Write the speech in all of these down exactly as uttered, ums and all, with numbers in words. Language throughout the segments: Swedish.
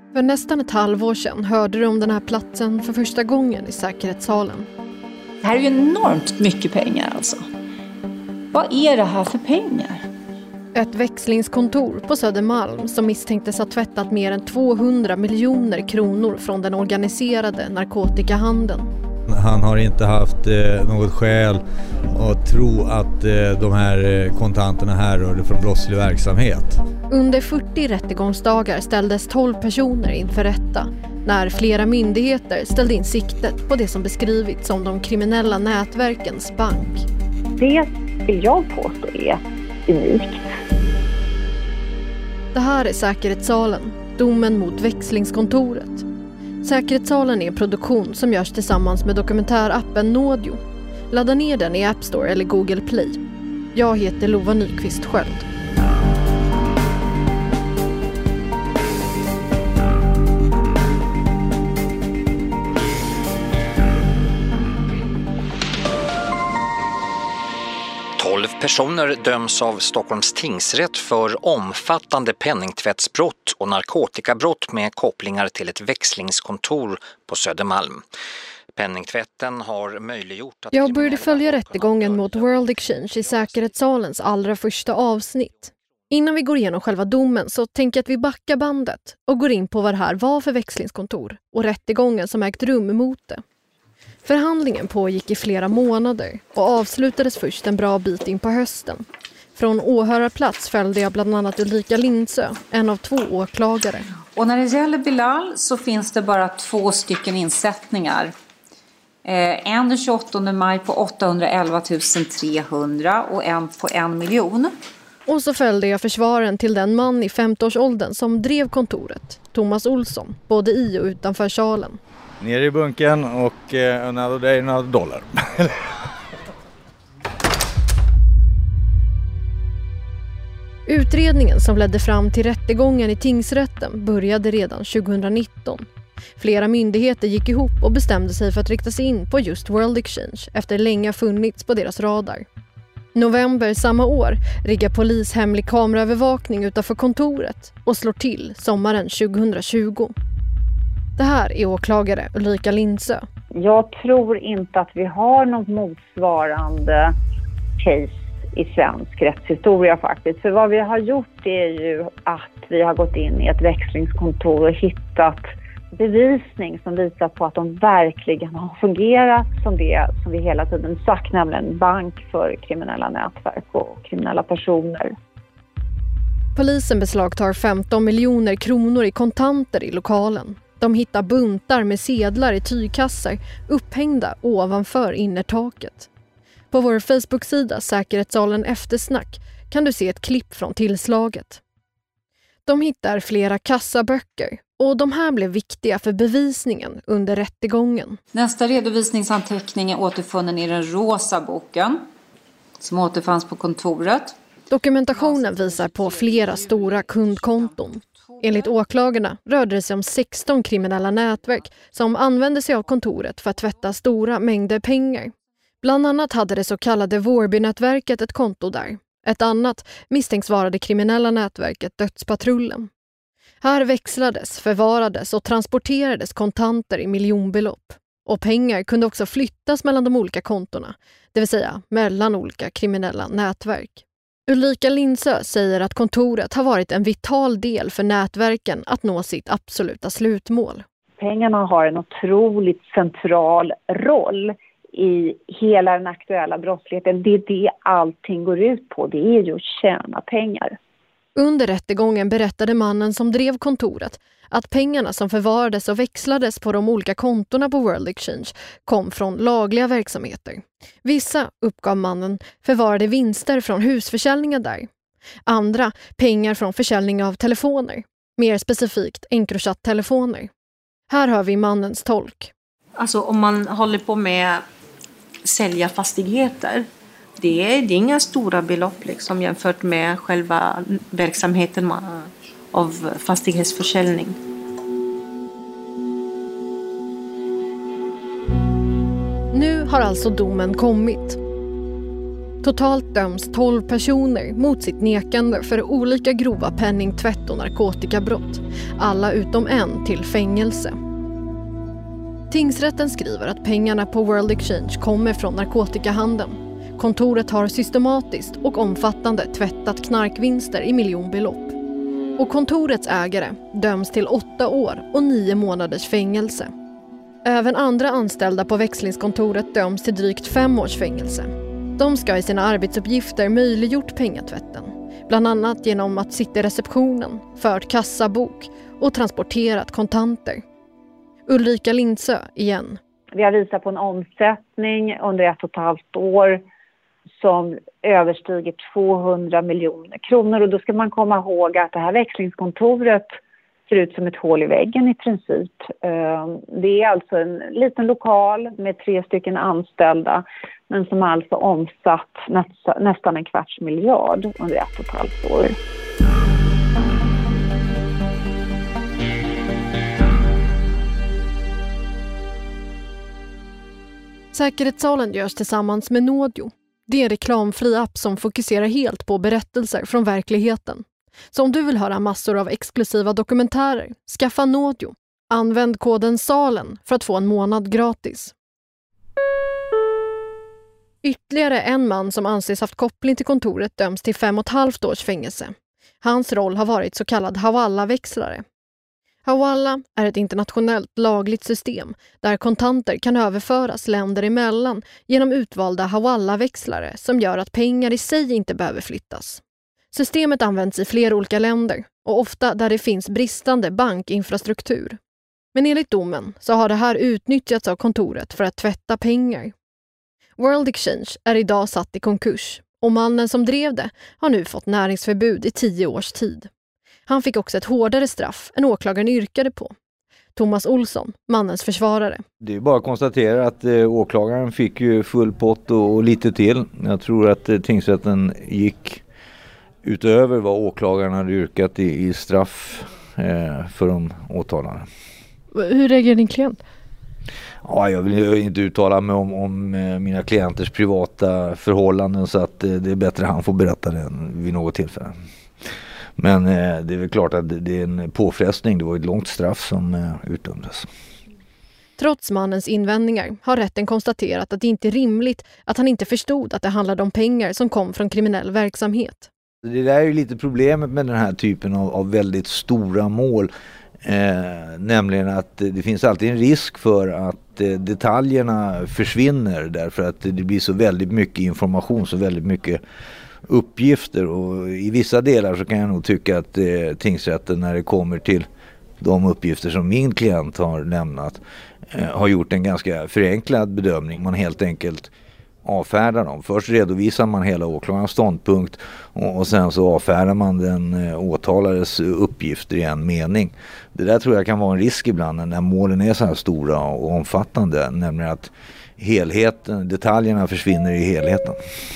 För nästan ett halvår sedan hörde du om den här platsen för första gången i säkerhetssalen. Det här är ju enormt mycket pengar alltså. Vad är det här för pengar? Ett växlingskontor på Södermalm som misstänktes ha tvättat mer än tvåhundra miljoner kronor från den organiserade narkotikahandeln. Han har inte haft eh, något skäl att tro att eh, de här kontanterna härrörde från brottslig verksamhet. Under fyrtio rättegångsdagar ställdes tolv personer inför rätta när flera myndigheter ställde in siktet på det som beskrivits som de kriminella nätverkens bank. Det vill jag påstå är unikt. Det här är säkerhetssalen, domen mot växlingskontoret. Säkerhetssalen är en produktion som görs tillsammans med dokumentärappen Nådio. Ladda ner den i App Store eller Google Play. Jag heter Lova Nyqvist Sköld. tolv personer döms av Stockholms tingsrätt för omfattande penningtvättsbrott och narkotikabrott med kopplingar till ett växlingskontor på Södermalm. Penningtvätten har möjliggjort att... Jag började följa rättegången mot World Exchange i säkerhetssalens allra första avsnitt. Innan vi går igenom själva domen så tänker jag att vi backar bandet och går in på vad det här var för växlingskontor och rättegången som ägt rum emot det. Förhandlingen pågick i flera månader och avslutades först en bra bit in på hösten. Från åhörarplats följde jag bland annat Ulrika Lindsö, en av två åklagare. Och när det gäller Bilal så finns det bara två stycken insättningar. Eh, en den tjugoåttonde maj på åttahundraelva tusen trehundra och en på en miljon. Och så följde jag försvaren till den man i femtioårsåldern som drev kontoret, Thomas Olsson, både i och utanför salen. Ner i bunken och eh, another day, another dollar. Utredningen som ledde fram till rättegången i tingsrätten började redan tjugohundranitton. Flera myndigheter gick ihop och bestämde sig för att rikta sig in på just World Exchange efter länge funnits på deras radar. November samma år riggar polis hemlig kameraövervakning utanför kontoret och slår till sommaren tjugohundratjugo. Det här är åklagare Ulrika Lindsö. Jag tror inte att vi har något motsvarande case i svensk rättshistoria faktiskt. För vad vi har gjort är ju att vi har gått in i ett växlingskontor och hittat bevisning som visar på att de verkligen har fungerat som det som vi hela tiden sagt, nämligen bank för kriminella nätverk och kriminella personer. Polisen beslagtar femton miljoner kronor i kontanter i lokalen. De hittar buntar med sedlar i tygkassar upphängda ovanför innertaket. På vår Facebook-sida Säkerhetssalen Eftersnack kan du se ett klipp från tillslaget. De hittar flera kassaböcker och de här blev viktiga för bevisningen under rättegången. Nästa redovisningsanteckning är återfunnen i den rosa boken som återfanns på kontoret. Dokumentationen visar på flera stora kundkonton. Enligt åklagarna rörde det sig om sexton kriminella nätverk som använde sig av kontoret för att tvätta stora mängder pengar. Bland annat hade det så kallade Vårbynätverket ett konto där. Ett annat misstänks vara det kriminella nätverket Dödspatrullen. Här växlades, förvarades och transporterades kontanter i miljonbelopp. Och pengar kunde också flyttas mellan de olika kontona, det vill säga mellan olika kriminella nätverk. Ulrika Lindsö säger att kontoret har varit en vital del för nätverken att nå sitt absoluta slutmål. Pengarna har en otroligt central roll i hela den aktuella brottsligheten. Det är det allting går ut på. Det är ju att tjäna pengar. Under rättegången berättade mannen som drev kontoret att pengarna som förvarades och växlades på de olika kontorna på World Exchange kom från lagliga verksamheter. Vissa, uppgav mannen, förvarade vinster från husförsäljningar där. Andra, pengar från försäljning av telefoner. Mer specifikt Encrochat-telefoner. Här hör vi mannens tolk. Alltså om man håller på med sälja fastigheter, det är, det är inga stora belopp liksom, jämfört med själva verksamheten av fastighetsförsäljning. Nu har alltså domen kommit. Totalt döms tolv personer mot sitt nekande för olika grova penningtvätt och narkotikabrott. Alla utom en till fängelse. Tingsrätten skriver att pengarna på World Exchange kommer från narkotikahandeln. Kontoret har systematiskt och omfattande tvättat knarkvinster i miljonbelopp. Och kontorets ägare döms till åtta år och nio månaders fängelse. Även andra anställda på växlingskontoret döms till drygt fem års fängelse. De ska i sina arbetsuppgifter möjliggjort pengatvätten. Bland annat genom att sitta i receptionen, fört kassabok och transporterat kontanter. Ulrika Lindsö igen. Vi har visat på en omsättning under ett och ett halvt år som överstiger tvåhundra miljoner kronor. Och då ska man komma ihåg att det här växlingskontoret ser ut som ett hål i väggen i princip. Det är alltså en liten lokal med tre stycken anställda, men som alltså omsatt nästan en kvarts miljard under ett och ett halvt år. Säkerhetssalen görs tillsammans med Nådio. Det är en reklamfri app som fokuserar helt på berättelser från verkligheten. Så om du vill höra massor av exklusiva dokumentärer, skaffa Nådio. Använd koden SALEN för att få en månad gratis. Ytterligare en man som anses haft koppling till kontoret döms till fem och ett halvt års fängelse. Hans roll har varit så kallad Hawala-växlare. Hawala är ett internationellt lagligt system där kontanter kan överföras länder emellan genom utvalda Hawala-växlare som gör att pengar i sig inte behöver flyttas. Systemet används i flera olika länder och ofta där det finns bristande bankinfrastruktur. Men enligt domen så har det här utnyttjats av kontoret för att tvätta pengar. World Exchange är idag satt i konkurs och mannen som drev det har nu fått näringsförbud i tio års tid. Han fick också ett hårdare straff än åklagaren yrkade på. Thomas Olsson, mannens försvarare. Det är bara att konstatera att eh, åklagaren fick ju full pott och, och lite till. Jag tror att eh, tingsrätten gick utöver vad åklagaren hade yrkat i, i straff eh, för de åtalade. Hur reagerar din klient? Ja, jag vill inte uttala mig om, om mina klienters privata förhållanden, så att eh, det är bättre han får berätta det vid något tillfälle. Men eh, det är väl klart att det, det är en påfrestning. Det var ett långt straff som eh, utdömdes. Trots mannens invändningar har rätten konstaterat att det inte är rimligt att han inte förstod att det handlade om pengar som kom från kriminell verksamhet. Det där är ju lite problemet med den här typen av, av väldigt stora mål. Eh, nämligen att det finns alltid en risk för att eh, detaljerna försvinner därför att det blir så väldigt mycket information, så väldigt mycket uppgifter, och i vissa delar så kan jag nog tycka att eh, tingsrätten, när det kommer till de uppgifter som min klient har lämnat, eh, har gjort en ganska förenklad bedömning. Man helt enkelt avfärdar dem. Först redovisar man hela åklagarens ståndpunkt och, och sen så avfärdar man den eh, åtalades uppgifter i en mening. Det där tror jag kan vara en risk ibland när målen är så här stora och omfattande, nämligen att helheten, detaljerna försvinner i helheten.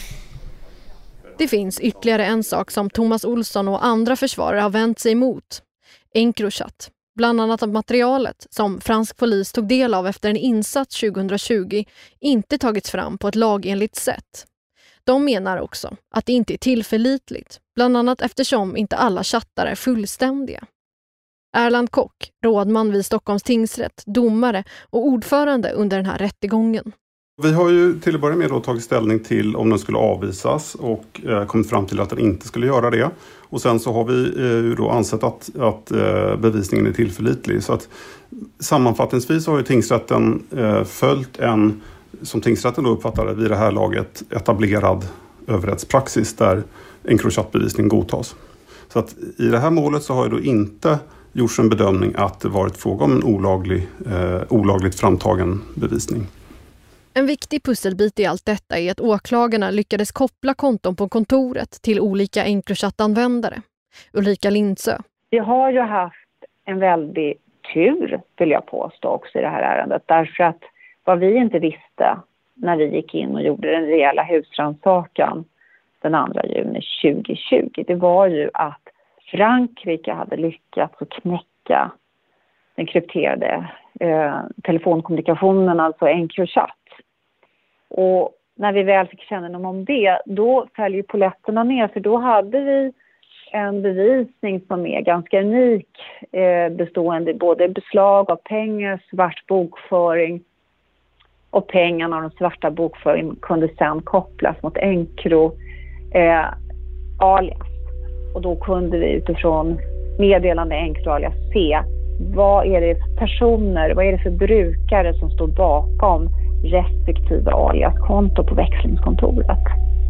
Det finns ytterligare en sak som Thomas Olsson och andra försvarare har vänt sig emot. Encrochat. Bland annat att materialet som fransk polis tog del av efter en insats tjugohundratjugo inte tagits fram på ett lagenligt sätt. De menar också att det inte är tillförlitligt, bland annat eftersom inte alla chattar är fullständiga. Erland Kock, rådman vid Stockholms tingsrätt, domare och ordförande under den här rättegången. Vi har ju till att börja med då tagit ställning till om den skulle avvisas och eh, kommit fram till att den inte skulle göra det. Och sen så har vi eh, då ansett att, att eh, bevisningen är tillförlitlig. Så att sammanfattningsvis har ju tingsrätten eh, följt en, som tingsrätten då uppfattade vid det här laget, etablerad överrättspraxis där Encrochat-bevisning godtas. Så att i det här målet så har ju då inte gjorts en bedömning att det varit fråga om en olaglig, eh, olagligt framtagen bevisning. En viktig pusselbit i allt detta är att åklagarna lyckades koppla konton på kontoret till olika Encrochat-användare. Ulrika Lindsö. Vi har ju haft en väldig tur, vill jag påstå, också i det här ärendet. Därför att vad vi inte visste när vi gick in och gjorde den rejäla husrannsakan den andra juni tjugohundratjugo, det var ju att Frankrike hade lyckats att knäcka den krypterade eh, telefonkommunikationen, alltså Encrochat. Och när vi väl fick kännedom om det, då följer polletterna ner. För då hade vi en bevisning som är ganska unik, eh, bestående både beslag av pengar, svart bokföring, och pengarna och den svarta bokföringen kunde sedan kopplas mot Encro eh, alias. Och då kunde vi utifrån meddelande Encro alias se vad är det för personer, vad är det för brukare som står bakom respektive alias-konto på växlingskontoret.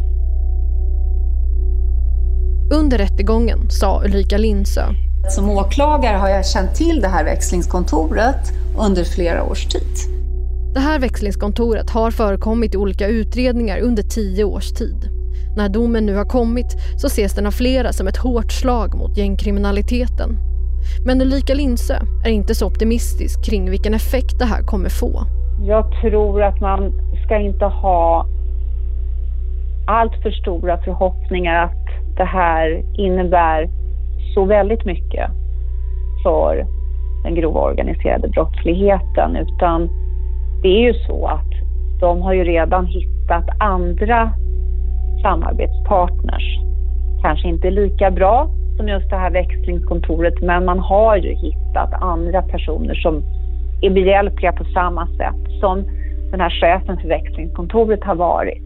Under rättegången sa Ulrika Lindsö: som åklagare har jag känt till det här växlingskontoret under flera års tid. Det här växlingskontoret har förekommit i olika utredningar under tio års tid. När domen nu har kommit så ses den av flera som ett hårt slag mot gängkriminaliteten. Men Ulrika Lindsö är inte så optimistisk kring vilken effekt det här kommer få. Jag tror att man ska inte ha allt för stora förhoppningar att det här innebär så väldigt mycket för den grova organiserade brottsligheten, utan det är ju så att de har ju redan hittat andra samarbetspartners. Kanske inte lika bra som just det här växlingskontoret, men man har ju hittat andra personer som är behjälpliga på samma sätt som den här chefen för växlingskontoret har varit.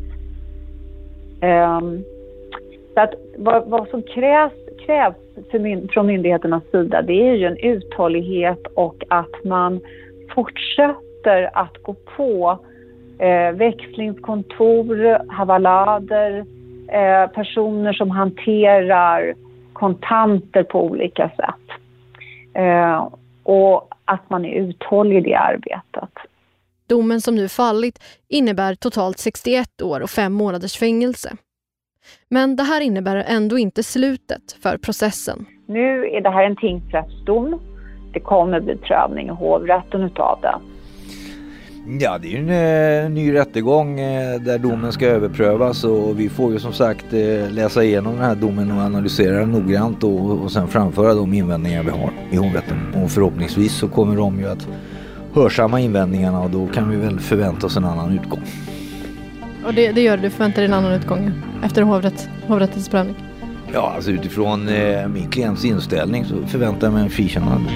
Um, så att vad, vad som krävs, krävs för myn, från myndigheternas sida, det är ju en uthållighet och att man fortsätter att gå på eh, växlingskontor, havalader, eh, personer som hanterar kontanter på olika sätt. Eh, och att man är uthållig i det arbetet. Domen som nu fallit innebär totalt sextioett år och fem månaders fängelse. Men det här innebär ändå inte slutet för processen. Nu är det här en tingsrättsdom. Det kommer bli prövning i hovrätten utav det. Ja, det är ju en eh, ny rättegång eh, där domen ska överprövas, och vi får ju som sagt eh, läsa igenom den här domen och analysera den noggrant och, och sen framföra de invändningar vi har i hovrätten. Och förhoppningsvis så kommer de ju att hörsamma invändningarna, och då kan vi väl förvänta oss en annan utgång. Och det, det gör du, förväntar dig en annan utgång efter hovrätt, hovrättens prövning? Ja, alltså utifrån eh, min klients inställning så förväntar jag mig en frikännande.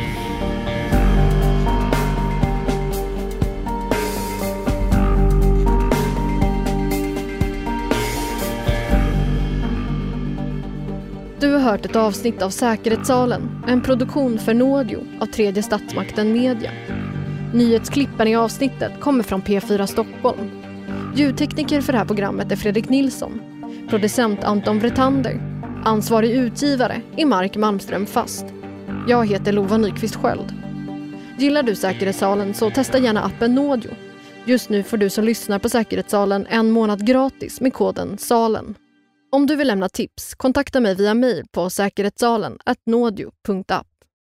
Du har hört ett avsnitt av Säkerhetssalen, en produktion för Nordio av Tredje Statsmakten Media. Nyhetsklippen i avsnittet kommer från P fyra Stockholm. Ljudtekniker för det här programmet är Fredrik Nilsson. Producent Anton Vretander. Ansvarig utgivare är Mark Malmström Fast. Jag heter Lova Nyqvist Sköld. Gillar du Säkerhetssalen så testa gärna appen Nordio. Just nu får du som lyssnar på Säkerhetssalen en månad gratis med koden SALEN. Om du vill lämna tips, kontakta mig via mejl på säkerhetssalen at nordio punkt app.